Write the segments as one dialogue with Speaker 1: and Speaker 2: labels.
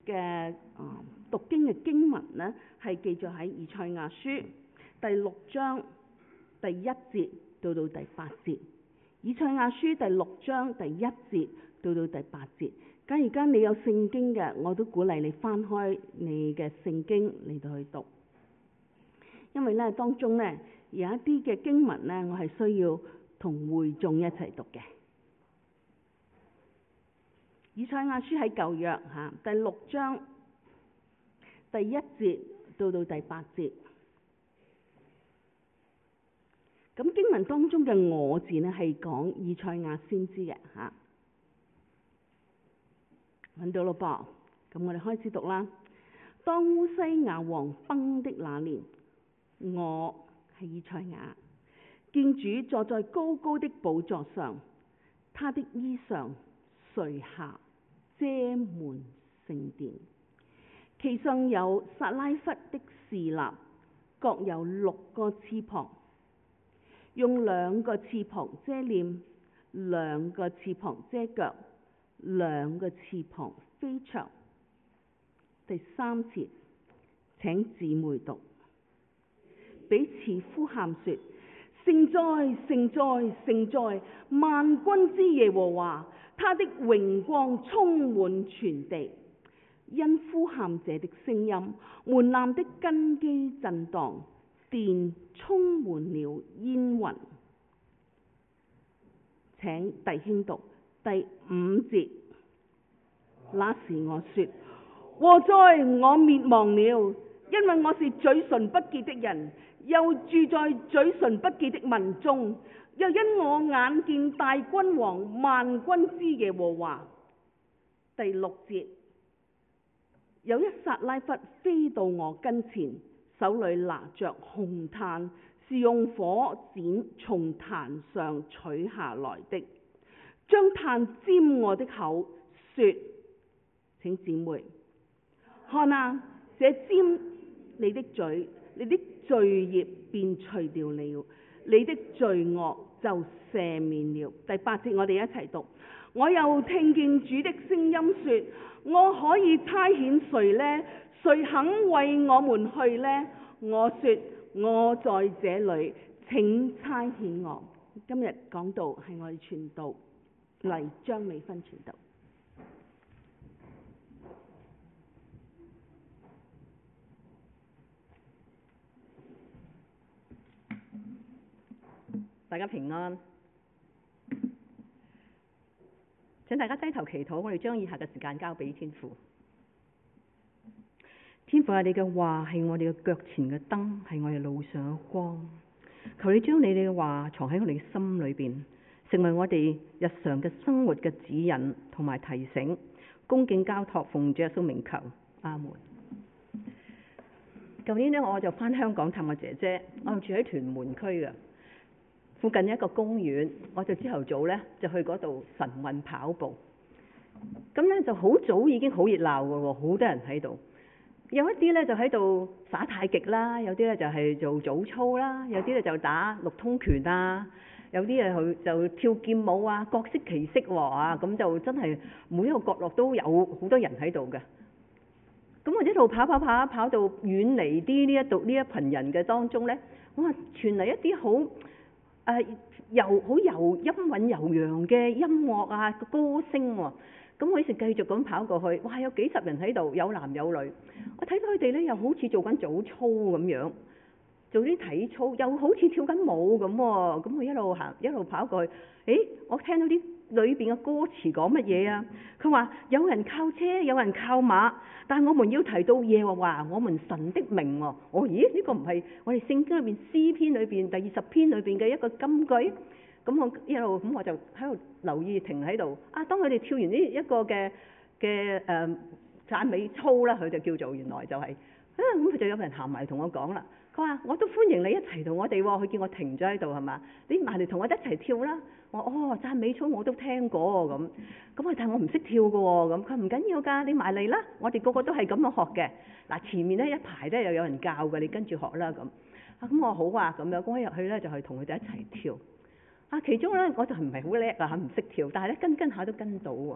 Speaker 1: 嘅讀經嘅經文呢，係記載喺以賽亞書第6章第1節到第8節。以賽亞書第6章第1節到第8節。假如而家你有聖經嘅，我都鼓勵你翻開你嘅聖經嚟到去讀，因為呢當中呢有一啲嘅經文呢，我係需要同會眾一齊讀嘅。以賽亞書喺舊約第6章第1節到第8節。咁經文當中嘅我字呢，係講以賽亞先知嘅嚇。揾到咯噃，咁我哋開始讀啦。當烏西亞王崩的那年，我係以賽亞，見主坐在高高的寶座上，他的衣裳垂下遮滿聖殿，其上有撒拉弗的侍立，各有6個翅膀，用2個翅膀遮臉，2個翅膀遮腳，2個翅膀飛翔。第3節，請姊妹讀。彼此呼喊說：聖哉，聖哉，聖哉！萬軍之耶和華，他的榮光充滿全地。因呼喊者的聲音，門檻的根基震盪，殿充滿了煙雲。請弟兄讀第5節。那時我說：禍哉，我滅亡了，因為我是嘴唇不潔的人，又住在嘴唇不潔的民中，又因我眼見大君王萬軍之耶和華。第6節，有一撒拉弗飛到我跟前，手裏拿着紅炭，是用火剪從壇上取下來的，將炭沾我的口，說：請姊妹看啊，這沾你的嘴，你的罪孽便除掉了，你的罪惡就赦免了。第8節我哋一齊讀。我又聽見主的聲音說：我可以差遣誰呢？誰肯為我們去呢？我說：我在這裏，請差遣我。今日講道係我哋傳道黎張美芬傳道。
Speaker 2: 大家平安，請大家低頭祈禱。我哋將以下嘅時間交俾天父。天父啊，你嘅話係我哋嘅腳前嘅燈，係我哋路上嘅光。求你將你哋嘅話藏喺我哋嘅心裏邊，成為我哋日常嘅生活嘅指引同埋提醒。恭敬交託，奉主耶穌名求，阿門。舊年呢，我就翻香港探我姐姐，我住喺屯門區嘅。附近一個公園，我就朝頭早咧就去嗰度晨運跑步。咁咧就好早已經好熱鬧嘅喎，好多人喺度。有一啲咧就喺度耍太極啦，有啲咧就係做早操啦，有啲咧就打六通拳啊，有啲啊就跳劍舞啊，各式其式喎啊！咁就真係每一個角落都有好多人喺度嘅。咁我一路跑到遠離啲呢一群人嘅當中咧，我話傳嚟一啲好好陰韻悠揚嘅音樂啊，歌聲喎。咁我於是繼續咁跑過去，哇！有幾十人喺度，有男有女。我睇到佢哋咧，又好似做緊早操咁樣，做啲體操，又好似跳緊舞咁喎。咁我一路行一路跑過去，我聽到啲裏邊嘅歌詞講乜嘢啊？佢話有人靠車，有人靠馬，但係我們要提到耶和華我們神的名喎。咦？呢個唔係我哋聖經裏邊詩篇裏邊第20篇裏邊嘅一個金句？咁我一路咁我就喺度留意停喺度。當佢哋跳完呢一個嘅讚美操啦，佢就叫做原來就係咁佢就有人行埋同我講啦。佢話我都歡迎你一齊同我哋喎。佢叫我停咗喺度係嘛？你埋嚟同我一齊跳啦。我讚美操我都聽過咁但係我唔識跳㗎喎。咁佢唔緊要㗎，你埋嚟啦。我哋個個都係咁樣學嘅。嗱，前面咧一排咧又有人教嘅，你跟住學啦咁。咁我好啊咁樣，咁我入去咧就係同佢哋一齊跳。其中咧我就唔係好叻啊，唔識跳，但係咧跟下都跟到喎。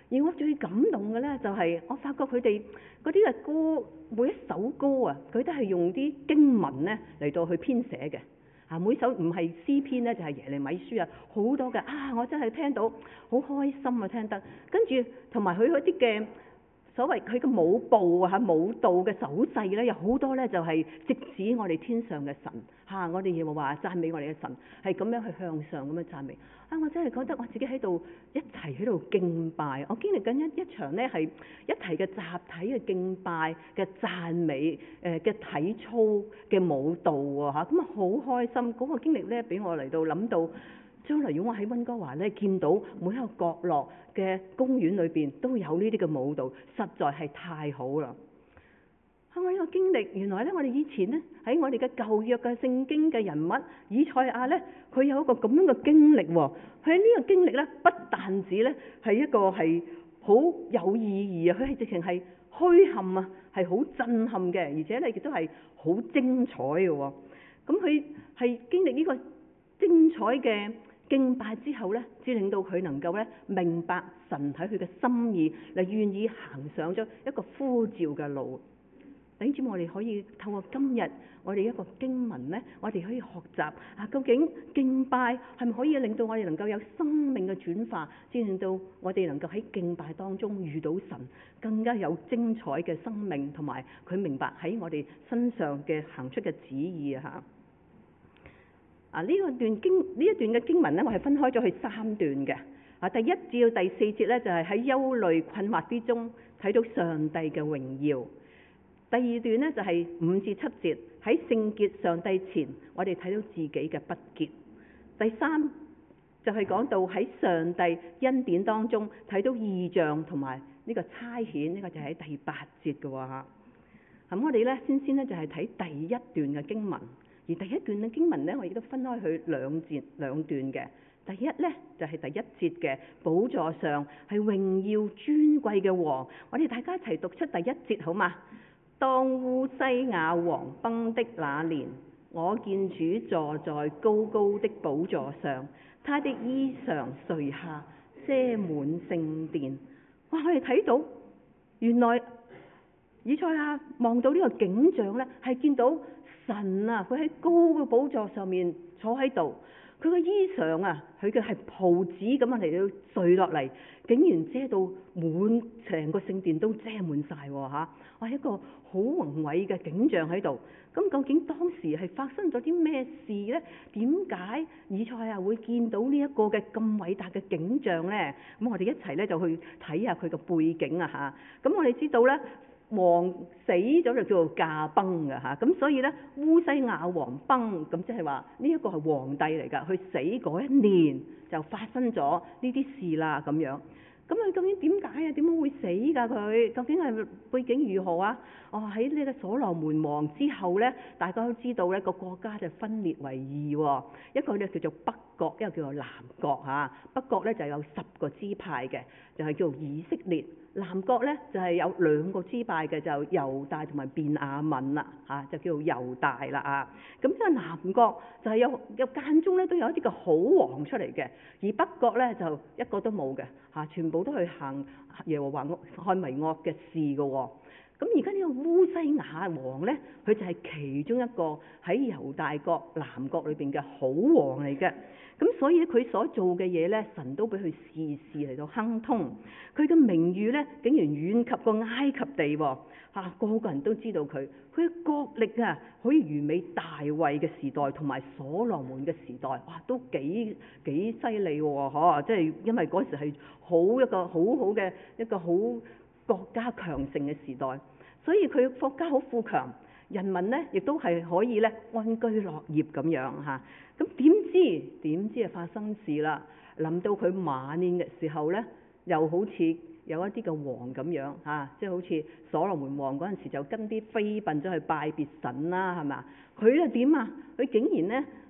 Speaker 2: 而我最感動嘅咧，就係我發覺佢哋嗰啲嘅歌，每一首歌啊，佢都係用啲經文咧嚟到去編寫嘅。每首唔係詩篇咧，就係耶利米書啊，好多嘅我真係聽到好開心啊，聽得。跟住同埋佢嗰啲嘅所謂佢嘅舞步舞蹈嘅手勢咧，有好多咧就係直指我哋天上嘅神我哋耶和華讚美我哋嘅神，係咁樣去向上咁樣讚美。我真係覺得我自己喺度一齊喺度敬拜，我經歷緊一場咧係一齊嘅集體嘅敬拜嘅讚美嘅體操嘅舞蹈咁啊好開心。嗰個經歷咧俾我嚟到諗到，將來如果我喺溫哥華咧見到每一個角落嘅公園裏邊都有呢啲嘅舞蹈，實在係太好啦！我呢個經歷，原來咧我哋以前咧喺我哋嘅舊約嘅聖經嘅人物以賽亞咧，佢有一個咁樣嘅經歷喎。佢喺呢個經歷咧，不但止咧係一個係好有意義啊，佢係直情係墟冚啊，係好震撼嘅，而且咧亦都係好精彩嘅喎。咁佢係經歷呢個精彩嘅敬拜之後咧，至令到佢能夠咧明白神喺佢嘅心意，嚟願意行上咗一個呼召嘅路。弟兄姊妹，我哋可以透過今日我哋一個經文咧，我哋可以學習究竟敬拜係咪可以令到我哋能夠有生命嘅轉化，先令到我哋能夠喺敬拜當中遇到神，更加有精彩嘅生命，同埋佢明白喺我哋身上嘅行出嘅旨意呢一段嘅經文咧，我係分開咗去3段嘅。第1至到第4節咧，就係喺憂慮困惑之中睇到上帝嘅榮耀。第2段呢，就係5至7節，喺聖潔上帝前，我哋睇到自己嘅不潔。第3就係講到喺上帝恩典當中睇到異象同埋呢個差遣，呢個就喺第8節嘅喎。咁我哋咧先咧就係睇第1段嘅經文，而第1段嘅經文咧，我亦都分開去兩段嘅。第一咧就係第1節嘅寶座上係榮耀尊貴嘅王，我哋大家一齊讀出第1節好嘛？當烏西雅王崩的那年，我見主坐在高高的寶座上，他的衣裳垂下，遮滿聖殿。哇！我哋睇到原來以賽亞望到呢個景象咧，係見到神啊，佢喺高嘅寶座上面坐喺度，佢嘅衣裳啊，佢嘅係袍子咁樣嚟到垂落嚟，竟然遮到滿成個聖殿都遮滿晒嚇！哇，一個好宏偉嘅景象喺度。咁究竟當時係發生咗啲咩事呢？點解以賽亞會見到呢一個嘅咁偉大嘅景象呢？咁我哋一齊咧就去睇下佢嘅背景啊嚇！咁我哋知道咧，王死咗就叫做駕崩嘅嚇，咁所以咧烏西雅王崩，咁即係話呢一個係皇帝嚟㗎，佢死嗰一年就發生咗呢啲事啦咁樣。咁佢究竟點解啊？點樣會死㗎佢？究竟係背景如何啊？喺呢個所羅門王之後咧，大家都知道咧個國家就分裂為2喎，一個咧叫做北國，一個叫做南國嚇。北國咧就有10個支派嘅，就係叫做以色列。南國咧就係有2個支派嘅，就猶大同埋便雅憫啦嚇，就叫做猶大啦啊。咁即係南國就係有間中咧都有一啲嘅好王出嚟嘅，而北國咧就一個都冇嘅嚇，全部都去行耶和華看為惡嘅事嘅喎。咁而家呢個烏西雅王咧，佢就係其中一個喺猶大國南國裏邊嘅好王嚟嘅。咁所以佢所做嘅嘢咧，神都俾佢事事嚟到亨通。佢嘅名譽咧，竟然遠及過埃及地喎嚇，個個人都知道佢。佢嘅國力啊，可以媲美大衛嘅時代同埋所羅門嘅時代，哇，都幾犀利喎嗬！即係因為嗰時係一個好嘅一個好國家強盛嘅時代，所以佢國家好富強，人民咧亦都係可以咧安居樂業咁樣嚇。咁點知啊發生事啦！臨到佢晚年嘅時候咧，又好似有一啲嘅王咁樣嚇，即係好似所羅門王嗰陣時就跟啲妃嬪咗去拜別神啦，係嘛？佢咧點啊？佢竟然咧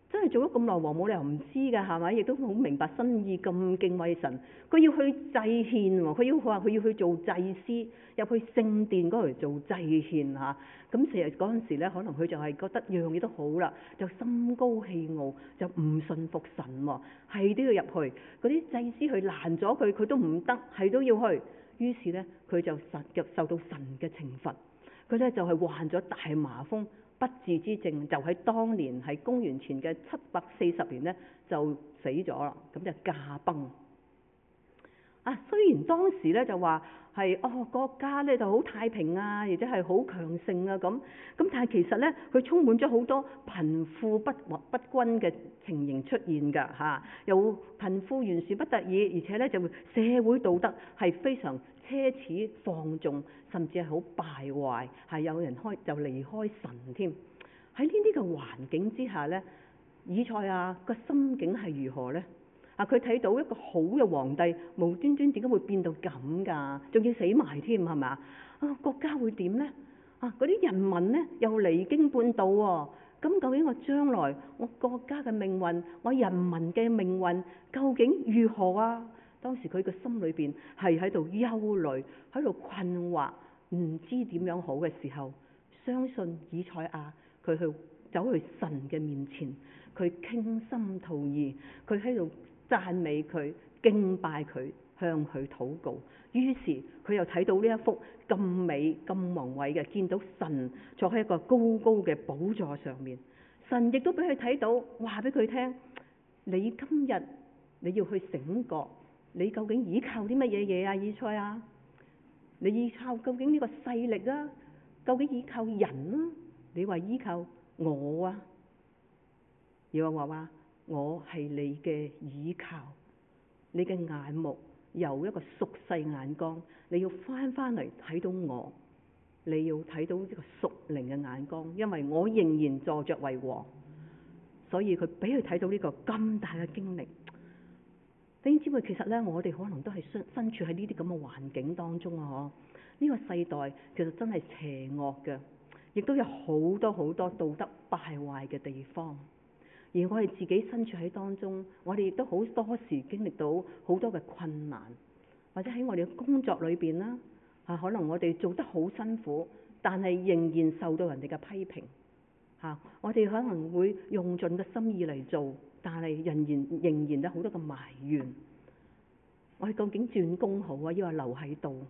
Speaker 2: 真係做咗咁耐王，冇理由唔知㗎，係咪？亦都好明白心意，咁敬畏神。佢要去祭獻喎，佢要去做祭司，入去聖殿嗰度做祭獻嚇。咁成日嗰陣時咧，可能佢就係覺得樣嘢都好啦，就心高氣傲，就唔信服神喎，係都要入去。嗰啲祭司去攔咗佢，佢都唔得，係都要去。於是咧，佢就受到神嘅懲罰。佢咧就係患咗大麻風。不治之症，就喺當年係公元前嘅740年咧就死咗啦，咁就駕崩。雖然當時咧就話係國家咧就好太平啊，而且係好強盛啊咁，但係其實咧佢充滿咗好多貧富不均嘅情形出現㗎嚇，又貧富懸殊不得已，而且咧就社會道德係非常奢侈放縱，甚至係好敗壞，係有人就離開神添。喺呢啲嘅環境之下咧，以賽亞個心境係如何呢？佢睇到一個好嘅皇帝，無端端點解會變到咁㗎？仲要死埋添係咪？國家會點呢？嗰啲人民呢，又離經叛道喎。咁究竟我將來我國家嘅命運，我人民嘅命運究竟如何啊？當時佢個心裏邊係喺度憂慮，喺度困惑，唔知點樣好嘅時候，相信以賽亞佢去走去神嘅面前，佢傾心吐意，佢喺度讚美佢、敬拜佢、向佢禱告。於是佢又睇到呢一幅咁美、咁宏偉嘅，見到神坐喺一個高高嘅寶座上面。神亦都俾佢睇到，話俾佢聽：你今日你要去醒覺，你究竟依靠啲乜嘢嘢啊？以賽亞，你依靠究竟呢個勢力啊？究竟依靠人啊？你話依靠我啊？耶和華話：我係你嘅倚靠，你嘅眼目由一個屬世眼光，你要翻嚟睇到我，你要睇到呢個屬靈嘅眼光，因為我仍然坐着為王，所以佢俾佢睇到呢個咁大嘅經歷。弟兄姊妹，其實咧，我哋可能都係身處喺呢啲咁嘅環境當中啊！呢個世代其實真係邪惡嘅，亦都有好多好多道德敗壞嘅地方。而我哋自己身處喺當中，我哋亦都好多時經歷到好多嘅困難，或者喺我哋嘅工作裏邊啦，可能我哋做得好辛苦，但係仍然受到人哋嘅批評。我哋可能會用盡個心意嚟做，但係仍然有好多嘅埋怨。我哋究竟轉工好啊，抑或留喺度？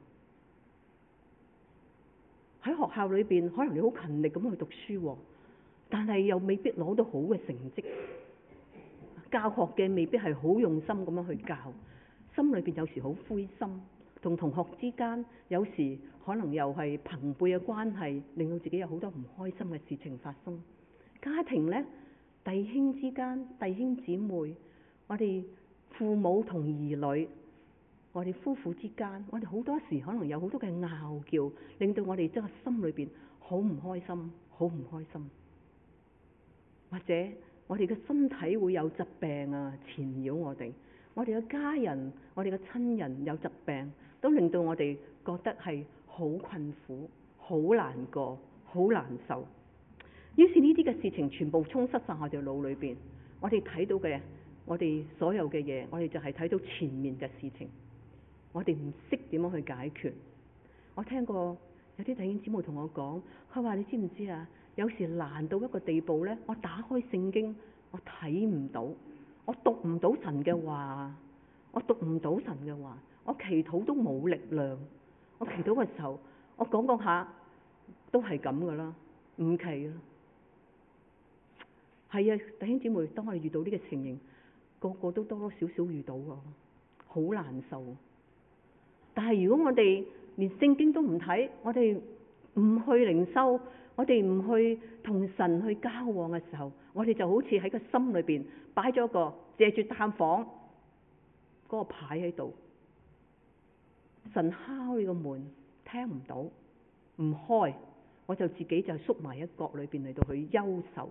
Speaker 2: 喺學校裏邊，可能你好勤力咁去讀書，但係又未必攞到好嘅成績，教學嘅未必係好用心咁樣去教，心裏邊有時好灰心，同同學之間有時可能又係朋輩嘅關係，令到自己有好多唔開心嘅事情發生。家庭呢，弟兄之間、弟兄姊妹，我哋父母同兒女，我哋夫婦之間，我哋好多時可能有好多嘅拗撬，令到我哋真係心裏邊好唔開心，好唔開心。或者我哋嘅身體會有疾病啊，纏繞我哋嘅家人、我哋嘅親人有疾病，都令到我哋覺得係好困苦、好難過、好難受。於是呢啲嘅事情全部充塞晒我哋腦裏邊，我哋睇到嘅，我哋所有嘅嘢，我哋就係睇到前面嘅事情，我哋唔識點樣去解決。我聽過有啲弟兄姊妹同我講，佢話你知唔知啊？有時難到一個地步呢，我打開聖經，我睇唔到，我讀唔到神嘅話，我祈禱都冇力量。我祈禱嘅時候，我講下都係咁噶啦，唔奇啦。係啊，弟兄姊妹，當我哋遇到呢個情形，個個都多多少少遇到啊，好難受。但係如果我哋連聖經都唔睇，我哋唔去靈修，我哋唔去同神去交往嘅時候，我哋就好似喺個心裏邊擺咗個借住探訪嗰個牌喺度，神敲你個門，聽唔到，唔開，我就自己就縮埋一角裏邊嚟到去憂愁。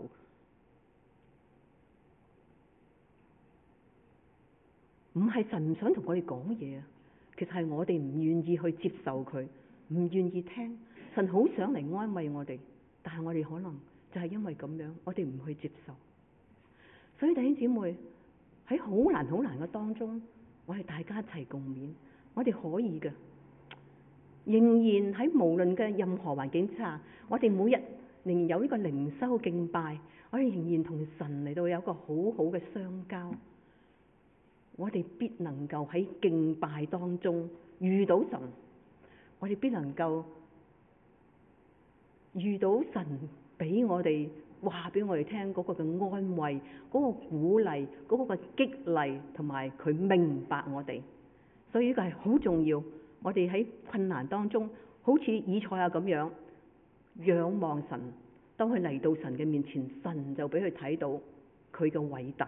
Speaker 2: 唔係神唔想同我哋講嘢啊，其實係我哋唔願意去接受佢，唔願意聽。神好想嚟安慰我哋，但係我哋可能就係因為咁樣，我哋唔去接受。 所以弟兄姊妹喺好難嘅當中，我哋大家一齊共勉，我哋可以嘅。仍然喺無論嘅任何環境之下，我哋每日仍然有呢個靈修敬拜，我哋仍然同神嚟到有一個好好嘅相交。我哋必能夠喺敬拜當中遇到神，我哋必能夠遇到神俾我哋話俾我哋聽嗰個嘅安慰、嗰個鼓勵、嗰個嘅激勵，同埋佢明白我哋。所以呢個係好重要。我哋喺困難當中，好似以賽亞咁樣仰望神，當佢嚟到神嘅面前，神就俾佢睇到佢嘅偉大。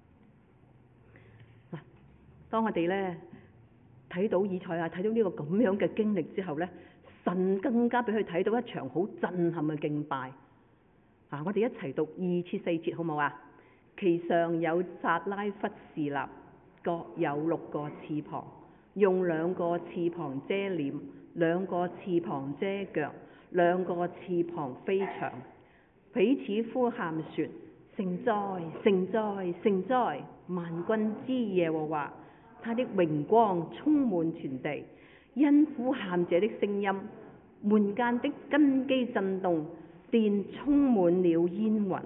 Speaker 2: 嗱，當我哋咧睇到以賽亞睇到呢個咁樣嘅經歷之後咧，神更加俾佢睇到一場好震撼嘅敬拜。我哋一齊讀2至4節好冇啊？其上有撒拉弗侍立，各有6個翅膀，用2個翅膀遮臉，2個翅膀遮腳，2個翅膀飛翔，彼此呼喊說：聖哉，聖哉，聖哉！萬軍之耶和華，他的榮光充滿全地。因呼喊者的聲音，門間的根基震動，殿充滿了煙雲。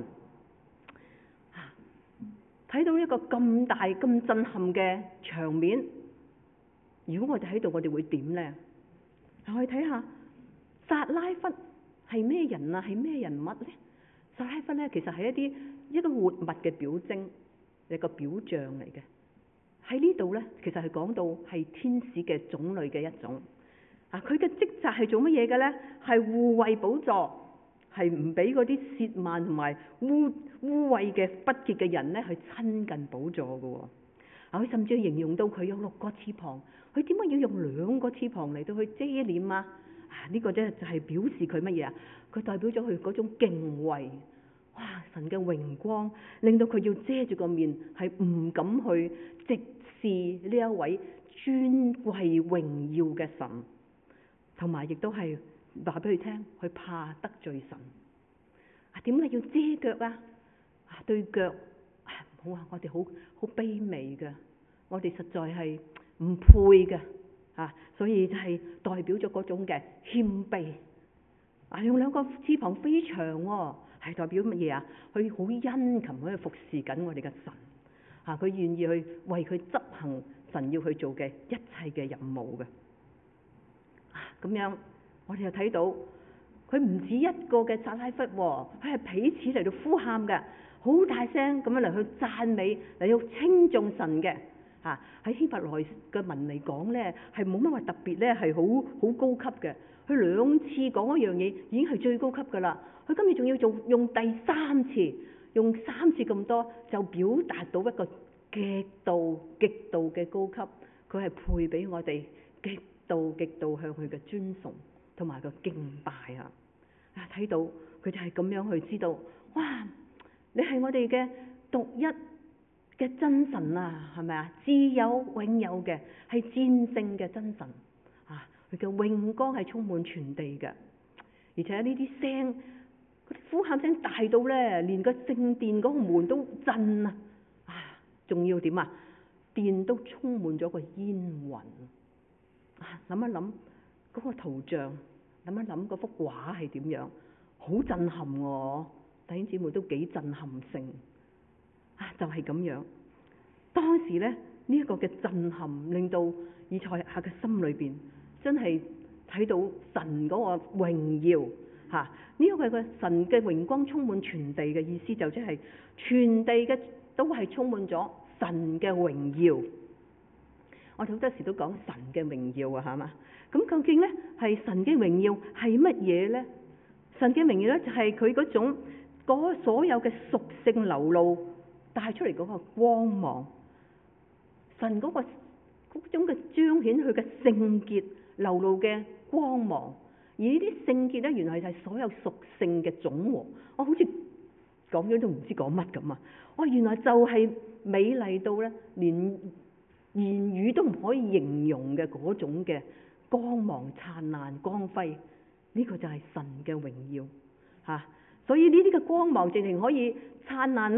Speaker 2: 睇到一個咁大咁震撼嘅場面，如果我哋喺度，我哋會點呢？我哋睇下撒拉弗係咩人啊？係咩人物呢？撒拉弗咧，其實係一個活物嘅表徵，一個表象嚟嘅。喺呢度咧，其實係講到係天使嘅種類嘅一種。佢嘅職責係做乜嘢嘅咧？係護衛寶座，係唔俾嗰啲褻慢同埋污穢嘅不潔嘅人咧去親近寶座嘅。佢甚至形容到佢有6個翅膀，佢點解要用2個翅膀嚟到去遮臉啊？呢個啫就係表示佢乜嘢啊？佢代表咗佢嗰種敬畏。哇！神嘅榮光令到佢要遮住個面，係唔敢去直視呢一位尊貴榮耀嘅神，同埋亦都係話俾佢聽，佢怕得罪神。點解要遮腳啊？對腳好啊！我哋好卑微嘅，我哋實在係唔配嘅所以就係代表咗嗰種嘅謙卑。用2個翅膀飛翔係代表乜嘢啊？佢好殷勤去服侍緊我哋嘅神佢願意去為佢執行神要去做嘅一切嘅任務嘅。咁樣我哋就睇到佢唔止一個嘅撒拉弗，佢係彼此嚟到呼喊嘅，好大聲咁樣嚟去讚美，嚟到稱頌神嘅。喺希伯來嘅文嚟講咧，係冇乜話特別咧，係好高級嘅。佢2次講一樣嘢已經係最高級噶啦。佢今次仲要用第3次，用3次咁多，就表達到一個極度嘅高級。佢係配俾我哋極度向佢嘅尊崇同埋個敬拜睇到佢就係咁樣去知道，哇！你係我哋嘅獨一嘅真神啊，係咪啊？自有永有嘅，係戰勝嘅真神佢嘅榮光係充滿全地嘅。而且呢啲聲，嗰啲呼喊聲大到咧，連個聖殿嗰個門都震仲要點啊？殿都充滿咗個煙雲諗一諗嗰個圖像，諗一諗嗰幅畫係點樣，好震撼喎！弟兄姊妹都幾震撼性就係咁樣。當時咧呢一個嘅震撼，令到以賽亞嘅心裏邊真係睇到神嗰個榮耀呢個係個神嘅榮光充滿全地嘅意思，就即係全地嘅都係充滿咗神嘅榮耀。我哋好多時都講神嘅榮耀係嘛？咁究竟咧係神嘅榮耀係乜嘢咧？神嘅榮耀咧就係佢嗰種所有嘅屬性流露帶出嚟嗰個光芒，神嗰種嘅彰顯佢嘅聖潔流露嘅光芒。而呢啲聖潔咧，原來係所有屬性嘅總和。我好似講咗都唔知講乜咁原來就係美麗到咧，連言語都唔可以形容嘅嗰種嘅光芒燦爛光輝。呢個就係神嘅榮耀所以呢啲嘅光芒直情可以燦爛啦，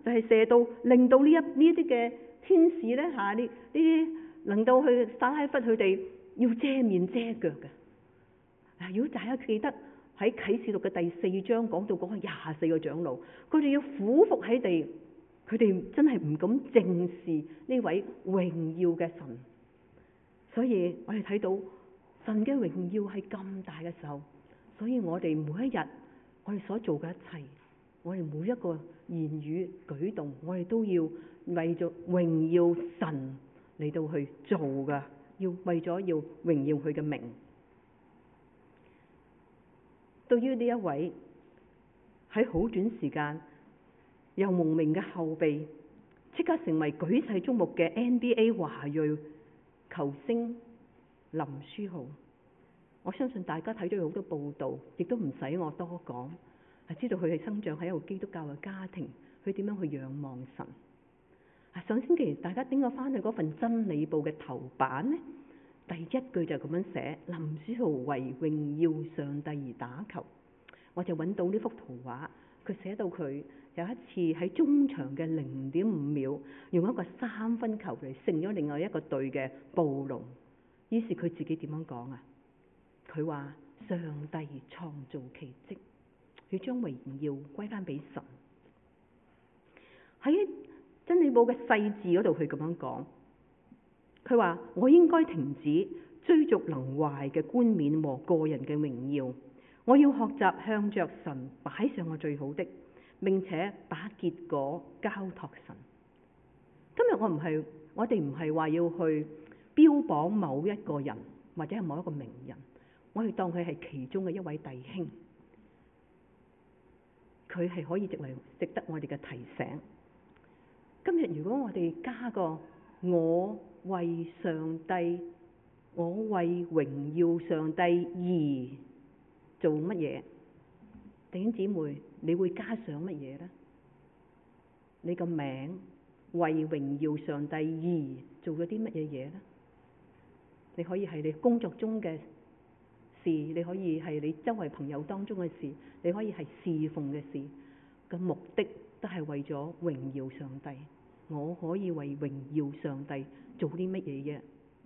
Speaker 2: 就係射到令到呢一啲嘅天使咧嚇，呢啲能夠去撒拉弗佢哋要遮面遮腳嘅。如果大家記得喺啟示錄嘅第4章講到嗰個24個長老，佢哋要俯伏喺地，佢哋真係唔敢正視呢位榮耀嘅神。所以我哋睇到神嘅榮耀係咁大嘅時候，所以我哋每一日我哋所做嘅一切，我哋每一個言語舉動，我哋都要為咗榮耀神嚟到去做噶，要為咗要榮耀佢嘅名。對於呢一位喺好短時間又蒙名嘅後備，即刻成為舉世矚目嘅 NBA 華裔球星林書豪，我相信大家睇咗好多報道，亦都唔使我多講，係知道佢係生長喺一個基督教嘅家庭，佢點樣去仰望神。上星期大家點我翻去嗰份真理報嘅頭版呢，第一句就咁樣寫：林書豪為榮耀上帝而打球。我就揾到呢幅圖畫，佢寫到佢有一次喺中場嘅0.5秒，用一個3分球嚟勝咗另外一個隊嘅暴龍。於是佢自己點樣講啊？佢話上帝創造奇蹟，佢將榮耀歸翻俾神。喺真理報嘅細字嗰度，佢咁樣講，佢話我應該停止追逐能壞嘅冠冕和個人嘅榮耀，我要學習向着神擺上我最好的，並且把結果交託神。今日我哋唔係話要去標榜某一個人或者係某一個名人，我哋當佢係其中嘅一位弟兄，佢係可以值得我哋嘅提醒。今日如果我哋加個我為上帝，我為榮耀上帝而做乜嘢？弟兄姊妹，你會加上乜嘢呢？你個名為榮耀上帝而做咗啲乜嘢嘢呢？你可以係你工作中嘅事，你可以係你周圍朋友當中嘅事，你可以係侍奉嘅事，個目的都係為咗榮耀上帝。我可以為榮耀上帝做啲乜嘢啫？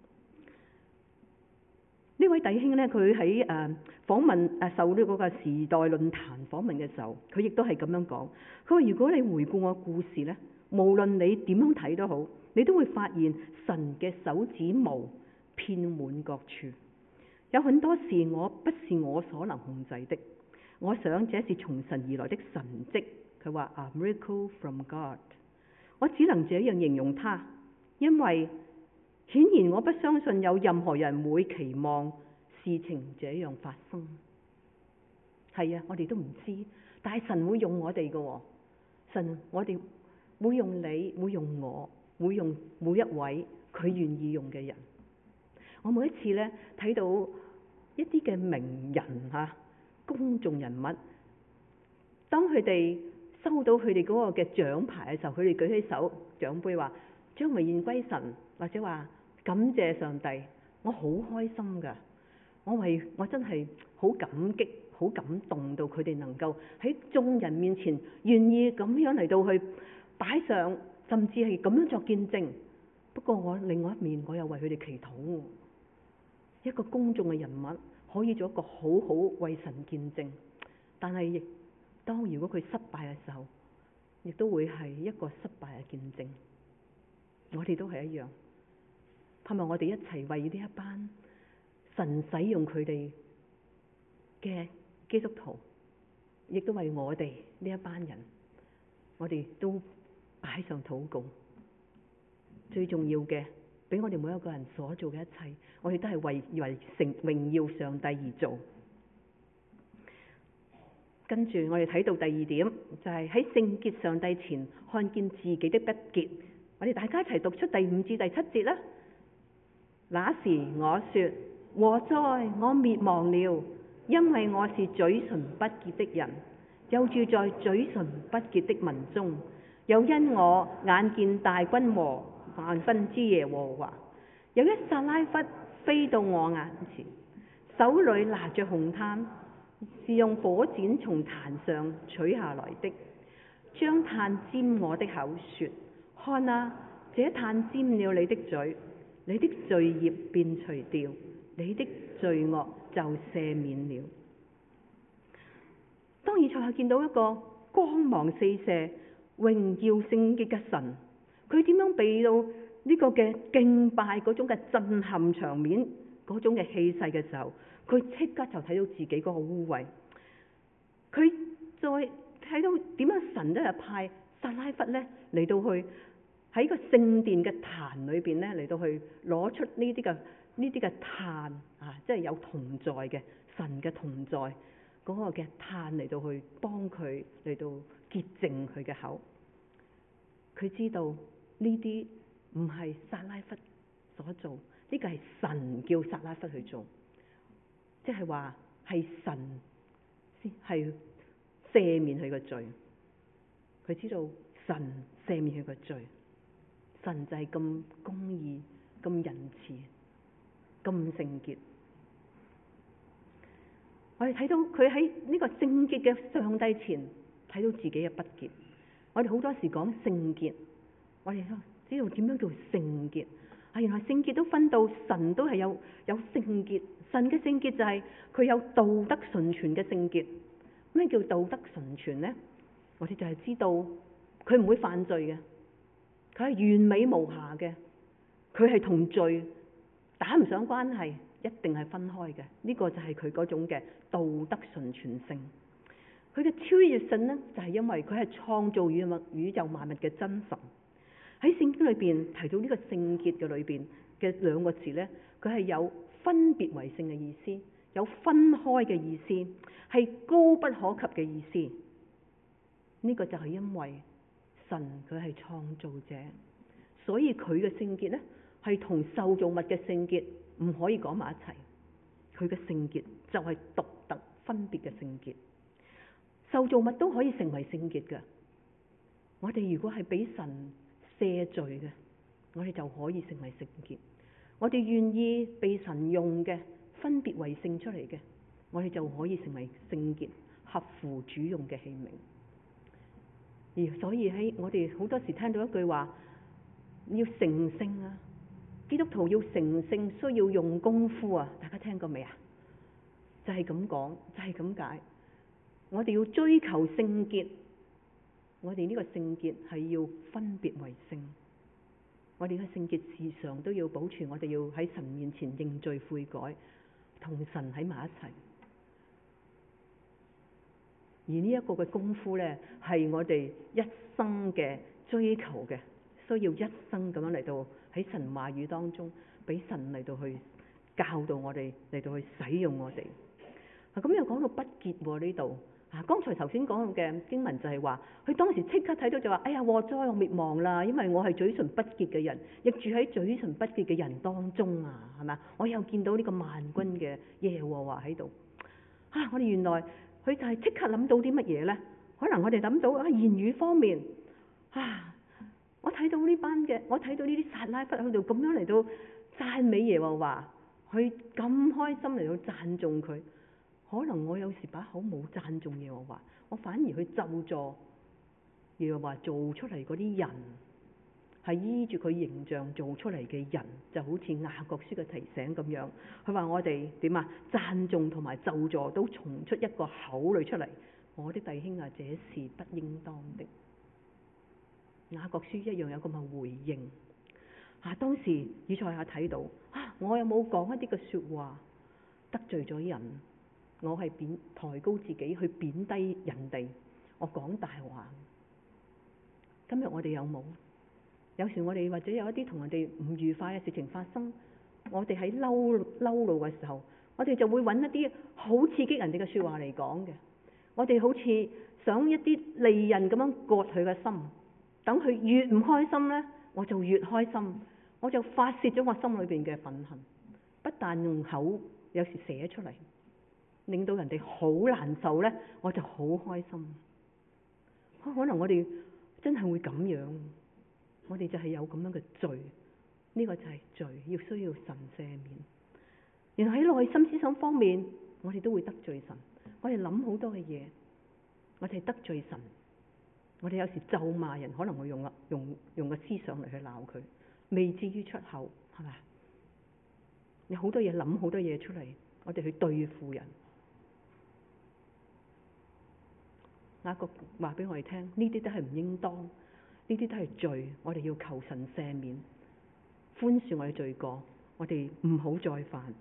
Speaker 2: 呢位弟兄呢，佢喺訪問受呢嗰個時代論壇訪問嘅時候，佢亦都係咁樣講。佢話：如果你回顧我故事呢，無論你點樣睇都好，你都會發現神嘅手指毛遍滿各處。有很多事我不是我所能控制的，我想這是從神而來的神蹟。佢話：A miracle from God。我只能這樣形容它，因為顯然我不相信有任何人會期望事情這樣發生。係啊，我哋都唔知，但係神會用我哋嘅。神，我哋會用你，會用我，會用每一位佢願意用嘅人。我每一次呢睇到一啲嘅名人公眾人物，當佢哋收到佢哋嗰個嘅獎牌嘅時候，佢哋舉起手獎杯話將榮耀歸神，或者話感謝上帝，我好開心噶。我真係好感激、好感動到佢哋能夠喺眾人面前願意咁樣嚟到去擺上，甚至係咁樣作見證。不過我另外一面，我又為佢哋祈禱。一個公眾嘅人物可以做一個好好為神見證，但係亦當如果佢失敗嘅時候，亦都會係一個失敗嘅見證。我哋都係一樣，盼望我哋一齊為呢一班神使用佢哋嘅基督徒，亦都為我哋呢一班人，我哋都擺上禱告。最重要嘅，俾我哋每一個人所做嘅一切，我哋都係為成榮耀上帝而做。跟住我哋睇到第二點，就係喺聖潔上帝前看見自己的不潔。我哋大家一齊讀出第5至第7節啦。那時我說：禍哉，我滅亡了，因為我是嘴唇不潔的人，又住在嘴唇不潔的民中，又因我眼見大君和萬軍之耶和華。有一撒拉弗飛到我眼前，手裏拿着紅炭，是用火剪從壇上取下來的。 將炭沾我的口，說：看啊，這炭沾了你的嘴，你的罪孽便除掉，你的罪惡就赦免了。當以賽亞見到一個光芒四射、榮耀聖潔嘅神，佢點樣被到呢個嘅敬拜嗰種嘅震撼場面、嗰種嘅氣勢嘅時候，佢即刻就睇到自己嗰個污穢。佢再睇到點樣神都係派撒拉弗咧嚟到去喺個聖殿嘅壇裏邊咧嚟到去攞出呢啲嘅炭啊，即係有同在嘅神嘅同在嗰個嘅炭嚟到去幫佢嚟到潔淨佢嘅口。佢知道呢啲唔係撒拉弗所做，呢個係神叫撒拉弗去做，即係話係神先係赦免佢嘅罪。佢知道神赦免佢嘅罪，神就係咁公義、咁仁慈、咁聖潔。我哋睇到佢喺呢個聖潔嘅上帝前睇到自己嘅不潔。我哋好多時講聖潔，我哋都知道點樣叫聖潔。原來聖潔都分到神都係有聖潔，神嘅聖潔就係佢有道德純全嘅聖潔。咩叫道德純全呢？我哋就係知道佢唔會犯罪嘅，佢係完美無瑕嘅，佢係同罪打唔上關係，一定係分開嘅。呢個就係佢嗰種嘅道德純全性。佢嘅超越性呢，就係因為佢係創造宇宙萬物嘅真神。喺聖經裏邊提到呢個聖潔嘅裏邊嘅兩個字呢，佢係有分別為聖嘅意思，有分開嘅意思，係高不可及嘅意思。呢個就係因為神佢係創造者，所以佢嘅聖潔呢係同受造物嘅聖潔唔可以講埋一齊。佢嘅聖潔就係獨特分別嘅聖潔。受造物都可以成為聖潔嘅。我哋如果係俾神赦罪嘅，我哋就可以成為聖潔。我哋願意被神用嘅分別為聖出嚟嘅，我哋就可以成為聖潔，合乎主用嘅器皿。而所以喺我哋好多時聽到一句話，要成聖啊，基督徒要成聖需要用功夫啊，大家聽過未啊？就係咁講，就係咁解。我哋要追求聖潔，我哋呢個聖潔係要分別為聖。我哋嘅聖潔時常都要保存，我哋要喺神面前認罪悔改，同神喺埋一齊。而呢一個嘅功夫呢，係我哋一生嘅追求嘅，需要一生咁樣嚟到喺神話語當中，俾神嚟到去教導我哋，嚟到去使用我哋。咁又講到不潔呢度。剛才頭先講到嘅經文就係話，佢當時即刻睇到就話：哎呀，禍哉我滅亡啦！因為我係嘴唇不潔嘅人，亦住喺嘴唇不潔嘅人當中啊，係咪？我又見到呢個萬軍嘅耶和華喺度。我哋原來佢就係即刻諗到啲乜嘢呢？可能我哋諗到言語方面，我睇到我睇到呢啲撒拉弗喺度咁樣嚟到讚美耶和華，佢咁開心嚟到讚頌佢。可能我有時把口冇讚頌耶和華，我反而去咒詛耶和華做出嚟嗰啲人，係依住佢形象做出嚟嘅人，就好似雅各書嘅提醒咁樣。佢話我哋點啊？讚頌同埋咒詛都從出一個口裏出嚟。我的弟兄啊，這是不應當的。雅各書一樣有咁嘅回應。當時以賽亞睇到我有冇講一啲嘅說話得罪咗人？我係抬高自己去貶低人哋，我講大話。今日我哋有冇？有時我哋或者有一啲同人哋唔愉快嘅事情發生，我哋喺嬲怒嘅時候，我哋就會揾一啲好刺激人哋嘅說話嚟講嘅。我哋好似想一啲利刃咁樣割佢嘅心，等佢越唔開心呢，我就越開心，我就發洩咗我心裏邊嘅憤恨，不但用口，有時寫出嚟，令到人哋好難受呢，我就好開心。可能我哋真係會咁樣，我哋就係有咁樣嘅罪，呢個就係罪，要需要神赦免。原來喺內心思想方面，我哋都會得罪神，我哋諗好多嘅嘢，我哋得罪神。 我哋有時咒罵人，可能會用個思想嚟去鬧佢，未至於出口，係咪？有好多嘢諗，好多嘢出嚟，我哋去對付人。雅各話俾我哋聽，呢啲都係唔應當，呢啲都係罪，我哋要求神赦免，寬恕我哋罪過，我哋唔好再犯。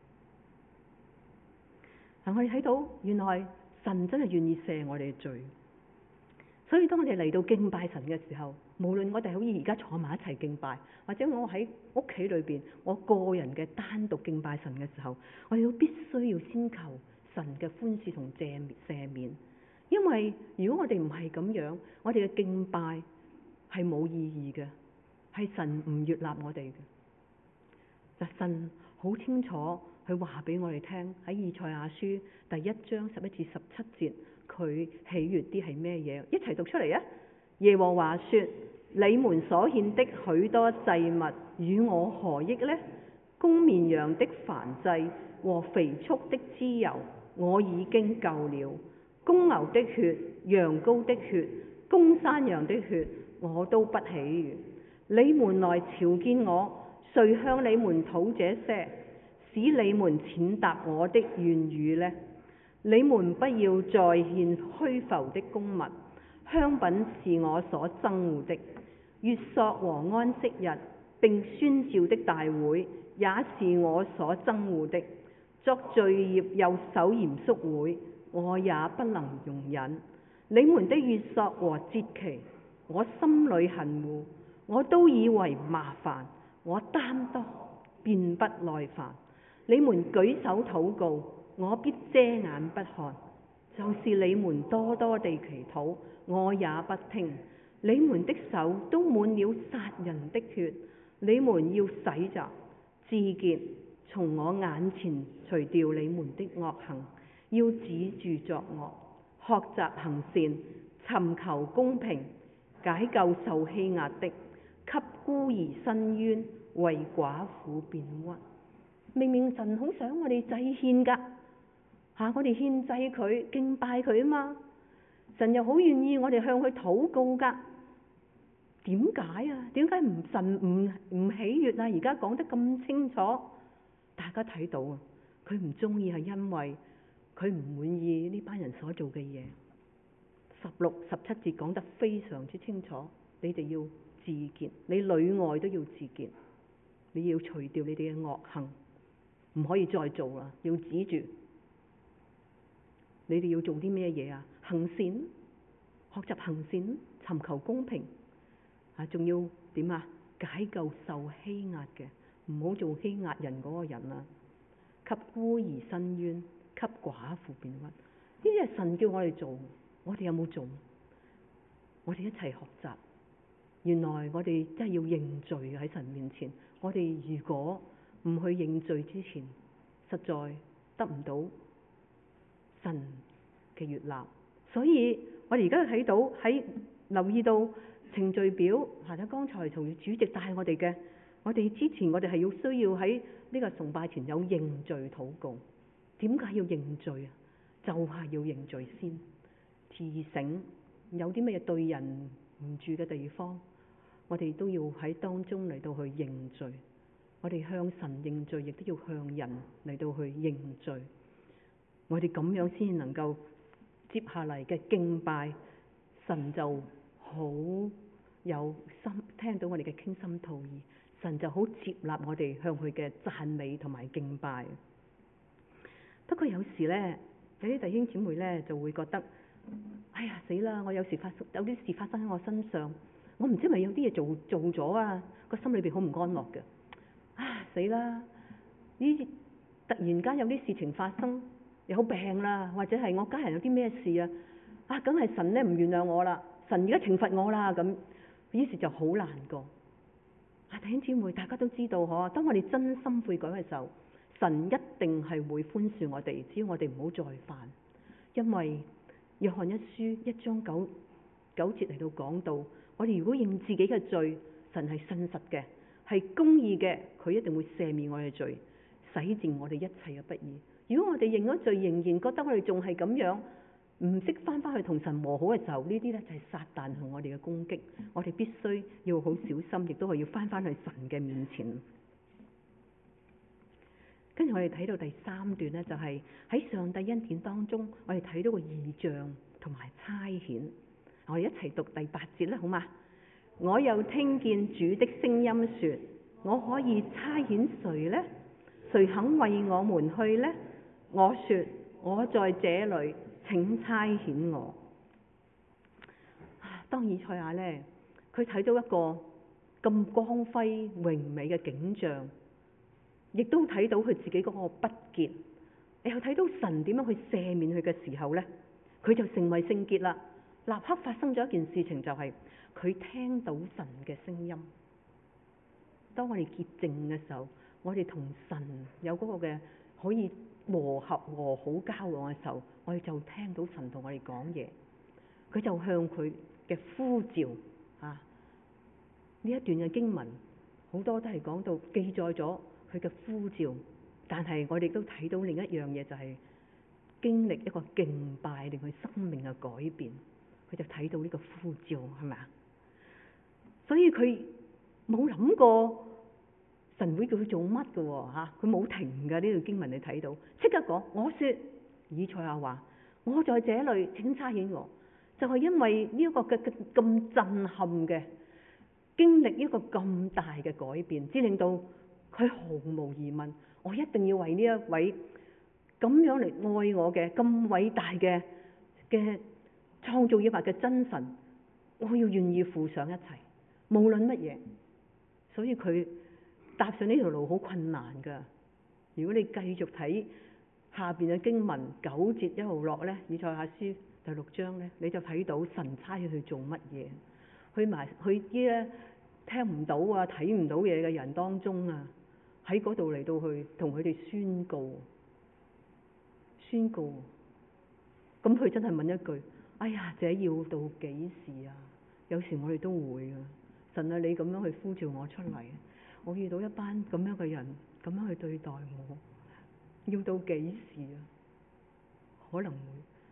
Speaker 2: 我哋睇到原來神真係願意赦我哋嘅罪，所以當我哋嚟到敬拜神嘅時候，無論我哋好似而家坐埋一齊敬拜，或者我喺屋企裏邊我個人嘅單獨敬拜神嘅時候，我哋都必須要先求神嘅寬恕同赦免。因為如果我哋唔係咁樣，我哋嘅敬拜係冇意義嘅，係神唔悅納我哋嘅。就神好清楚佢話俾我哋聽，喺以賽亞書第1章11至17節，佢喜悅啲係咩嘢？一齊讀出嚟啊！耶和華說：你們所獻的許多祭物與我何益呢？公綿羊的燔祭和肥畜的脂油，我已經夠了。公牛的血、羊羔的血、公山羊的血，我都不喜悅。你們來朝見我，誰向你們討這些，使你們踐踏我的院宇呢？你們不要再獻虛浮的供物，香品是我所憎惡的。月朔和安息日並宣召的大會，也是我所憎惡的。作罪孽又守嚴肅會，我也不能容忍。你們的月朔和節期，我心裏恨惡，我都以為麻煩，我擔當便不耐煩。你們舉手禱告，我必遮眼不看；就是你們多多地祈禱，我也不聽。你們的手都滿了殺人的血，你們要洗濯自潔，從我眼前除掉你們的惡行，要止住作惡，學習行善，尋求公平，解救受欺壓的，給孤兒伸冤，為寡婦辯屈。明明神好想我哋祭獻噶，我哋獻祭佢，敬拜佢啊嘛。神又好願意我哋向佢禱告噶。點解啊？點解神唔喜悅啊？而家講得咁清楚，大家睇到啊，佢唔中意係因為佢唔滿意呢班人所做嘅嘢。16、17節講得非常之清楚，你哋要自潔，你裏外都要自潔，你要除掉你哋嘅惡行，唔可以再做啦，要止住。你哋要做啲咩嘢啊？行善，學習行善，尋求公平，仲要點啊？解救受欺壓嘅，唔好做欺壓人嗰個人啊！給孤兒伸冤，給寡婦辯屈，呢啲係神叫我哋做，我哋有冇做？我哋一齊學習。原來我哋真係要認罪喺神面前。我哋如果唔去認罪之前，實在得唔到神嘅悅納。所以我哋而家睇到喺留意到程序表，或者剛才從主席帶我哋嘅，我哋之前我哋係要需要喺呢個崇拜前有認罪禱告。點解要認罪啊？就係要認罪先，自省有啲乜嘢對人唔住嘅地方，我哋都要喺當中嚟到去認罪。我哋向神認罪，亦都要向人嚟到去認罪。我哋咁樣先能夠接下嚟嘅敬拜，神就好有心聽到我哋嘅傾心吐意，神就好接納我哋向佢嘅讚美同埋敬拜。不過有時呢，有啲弟兄姊妹呢就會覺得，哎呀死啦！我有啲事發生喺我身上，我唔知係咪有啲嘢做咗啊，個心裏邊好唔安樂嘅。死啦！呢突然間有啲事情發生，有病啦，或者係我家人有啲咩事啊，梗係神呢唔原諒我啦，神而家懲罰我啦咁，於是就好難過。弟兄姊妹，大家都知道嗬，當我哋真心悔改嘅時候，神一定係會寬恕我哋，只要我哋唔好再犯。因為約翰一書1章9節嚟到講到，我哋如果認自己嘅罪，神係信實嘅，係公義嘅，佢一定會赦免我哋嘅罪，洗淨我哋一切嘅不義。如果我哋認咗罪，仍然覺得我哋仲係咁樣， 唔識翻去同神和好嘅時候，呢啲咧就係撒旦同我哋嘅攻擊，我哋必須要好小心，亦都係要翻去神嘅面前。跟住我哋睇到第3段咧，就係喺上帝恩典當中，我哋睇到個異象同埋差遣。我哋一齊讀第8節啦，好嘛？我又聽見主的聲音說：我可以差遣誰呢？誰肯為我們去呢？我說：我在這裏，請差遣我。當以賽亞呢，佢睇到一個咁光輝榮美嘅景象，亦都睇到佢自己嗰個不潔，又睇到神點樣去赦免佢嘅時候呢，佢就成為聖潔啦。立刻發生咗一件事情，就係佢聽到神嘅聲音。當我哋潔淨嘅時候，我哋同神有嗰個嘅可以和好交往嘅時候，我哋就聽到神同我哋講嘢。佢就向佢嘅呼召啊！呢一段嘅經文好多都係講到記載咗佢嘅呼召，但係我哋都睇到另一樣嘢，就係經歷一個敬拜令佢生命嘅改變。佢就睇到呢個呼召，係咪啊？所以佢冇諗過神會叫佢做乜嘅吓，佢冇停㗎。呢段經文你睇到，即刻講，我說以賽亞話：我在這裏，請差遣我。就係因為呢一個嘅咁震撼嘅經歷，一個咁大嘅改變，只令到佢毫無疑問，我一定要為呢一位咁樣嚟愛我嘅咁偉大嘅創造宇宙嘅真神，我要願意付上一切，無論乜嘢。所以佢踏上呢條路好困難噶。如果你繼續睇下邊嘅經文9節一路落咧，以賽亞書第6章咧，你就睇到神差佢去做乜嘢，去啲咧聽唔到啊、睇唔到嘢嘅人當中啊，喺嗰度嚟到去同佢哋宣告。咁佢真係問一句：哎呀，這要到幾時啊？有時我哋都會啊，神啊，你咁樣去呼召我出嚟，我遇到一班咁樣嘅人，咁樣去對待我，要到幾時啊？可能會，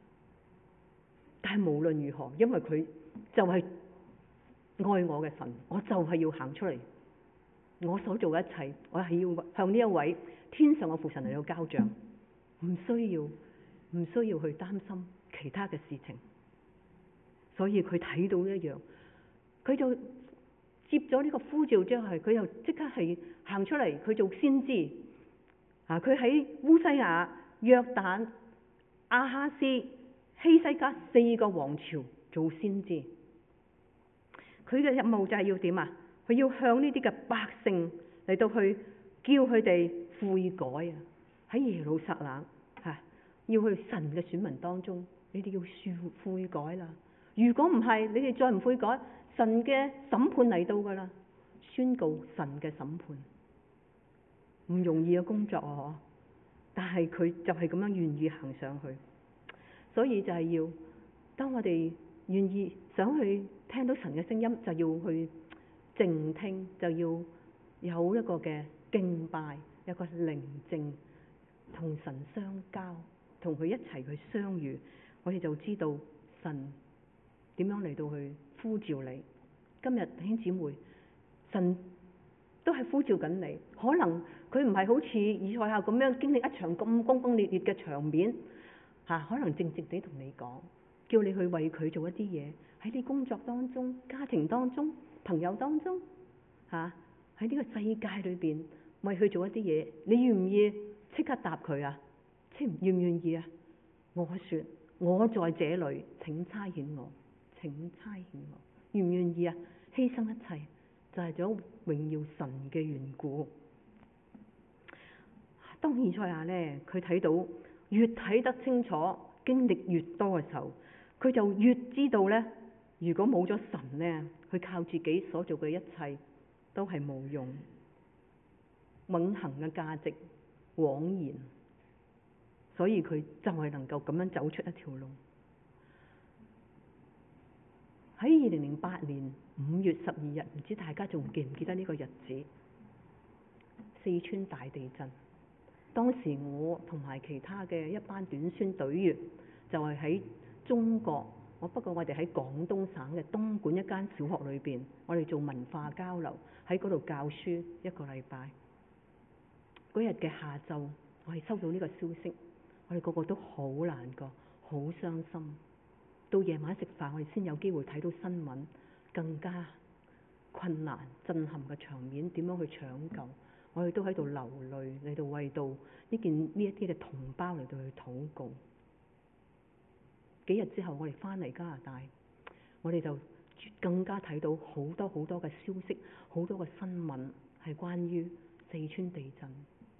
Speaker 2: 但係無論如何，因為佢就係愛我嘅神，我就係要行出嚟。我所做嘅一切，我係要向呢一位天上嘅父神嚟到交賬，唔需要去擔心其他嘅事情。所以佢睇到一樣，佢就接咗呢個呼召之後，佢又即刻係行出嚟，佢做先知啊！佢喺烏西雅、約旦、亞哈斯、希西家4個王朝做先知。佢嘅任務就係要點啊？佢要向呢啲嘅百姓嚟到去叫佢哋悔改啊！喺耶路撒冷要去神嘅選民當中，你哋要悔改啦！如果唔係，你哋再唔悔改，神嘅審判嚟到噶啦！宣告神嘅審判，唔容易嘅工作啊！但係佢就係咁樣願意行上去，所以就係要當我哋願意想去聽到神嘅聲音，就要去靜聽，就要有一個嘅敬拜，有個寧靜，同神相交，同佢一齊去相遇，我哋就知道神點樣嚟到去呼召你。今日弟兄姊妹，神都係呼召緊你，可能佢唔係好似以賽亞咁樣經歷一場咁轟轟烈烈嘅場面，可能靜靜地同你講，叫你去為佢做一啲嘢，喺你工作當中、家庭當中、朋友當中，喺呢個世界裏邊為佢做一啲嘢，你願唔願意即刻答佢啊？願唔願意啊？我說我在這裏，請差遣我，請差遣我，願唔願意啊？犧牲一切就係想榮耀神嘅緣故。當以賽亞呢，佢睇到越睇得清楚，經歷越多嘅時候，佢就越知道呢，如果冇咗神呢，佢靠自己所做嘅一切都係冇用，永恆嘅價值枉然。所以佢就係能夠咁樣走出一條路。喺2008年5月12日，唔知大家仲記唔記得呢個日子？四川大地震，當時我同埋其他嘅一班短宣隊員就係喺中國，不過我哋喺廣東省嘅東莞一間小學裏邊，我哋做文化交流，喺嗰度教書1個禮拜。嗰日嘅下晝，我哋收到呢個消息，我哋個個都好難過，好傷心。到夜晚食飯，我哋先有機會睇到新聞，更加困難、震撼嘅場面，點樣去搶救？我哋都喺度流淚，嚟到為到呢一啲嘅同胞嚟到去禱告。幾日之後，我哋翻嚟加拿大，我哋就更加睇到好多好多嘅消息，好多嘅新聞係關於四川地震。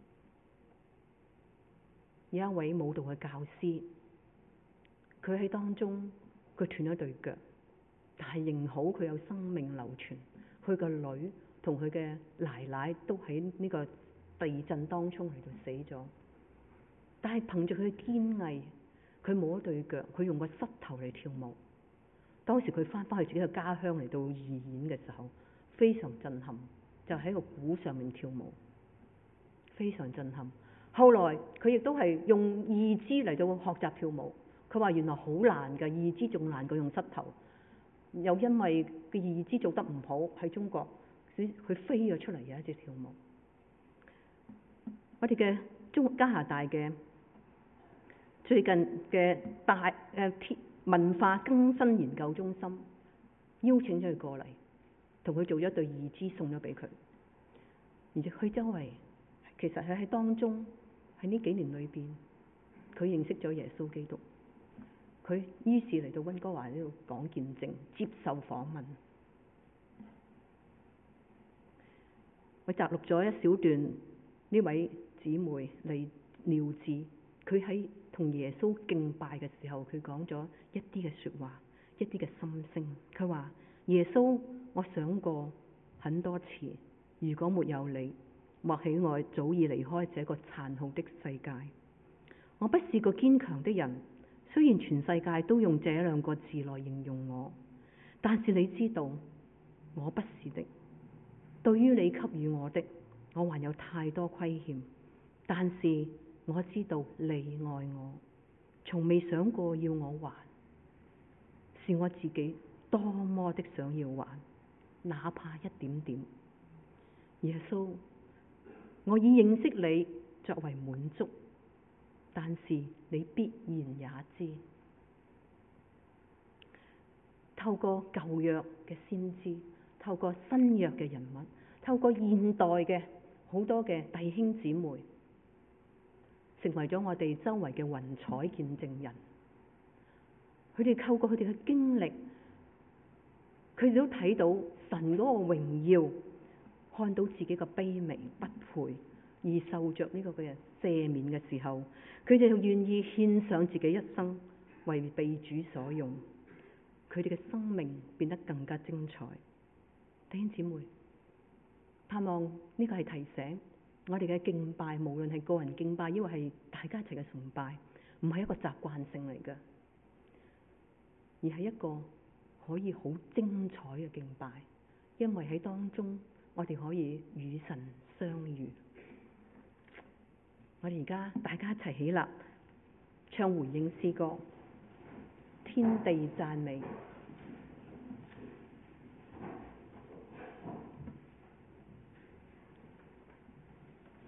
Speaker 2: 有一位舞蹈嘅教師，佢喺當中佢斷咗對腳，但係仍好佢有生命流傳。佢個女同佢嘅奶奶都喺呢個地震當中嚟到死咗，但係憑住佢嘅堅毅，佢冇咗對腳，佢用個膝頭嚟跳舞。當時佢翻返去自己嘅家鄉嚟到義演嘅時候，非常震撼，就喺個鼓上面跳舞，非常震撼。後來佢亦都係用義肢嚟到學習跳舞，佢話原來好難㗎，義肢仲難過用膝頭。又因為個義肢做得唔好，喺中國佢飛咗出嚟有一隻跳舞。我哋嘅加拿大嘅最近嘅文化更新研究中心邀請咗佢過嚟，同佢做咗一對義肢送咗俾佢。而且佢周圍其實佢喺當中喺呢幾年裏邊，佢認識咗耶穌基督。佢於是嚟到溫哥華呢度講見證，接受訪問。我摘錄咗一小段呢位姊妹嚟廖智，佢喺同耶穌敬拜嘅時候，佢講咗一啲嘅說話，一啲嘅心聲。佢話：耶穌，我想過很多次，如果沒有你，或許我早已離開這個殘酷的世界。我不是個堅強的人。雖然全世界都用這2個字來形容我，但是你知道我不是的。對於你給予我的，我還有太多虧欠，但是我知道你愛我，從未想過要我還，是我自己多麼的想要還，哪怕一點點。耶穌，我以認識你作為滿足，但是你必然也知，透過舊約嘅先知，透過新約嘅人物，透過現代嘅好多嘅弟兄姊妹，成為咗我哋周圍嘅雲彩見證人。佢哋透過佢哋嘅經歷，佢哋都睇到神嗰個榮耀，看到自己嘅卑微不配，而受着呢個嘅赦免嘅時候，佢哋就願意獻上自己一生，為被主所用。佢哋嘅生命變得更加精彩。弟兄姊妹，盼望呢個係提醒我哋嘅敬拜，無論係個人敬拜，抑或係大家一齊嘅崇拜，唔係一個習慣性嚟嘅，而係一個可以好精彩嘅敬拜，因為喺當中我哋可以與神相遇。我哋而家大家一齊起立，唱回應詩歌，天地讚美。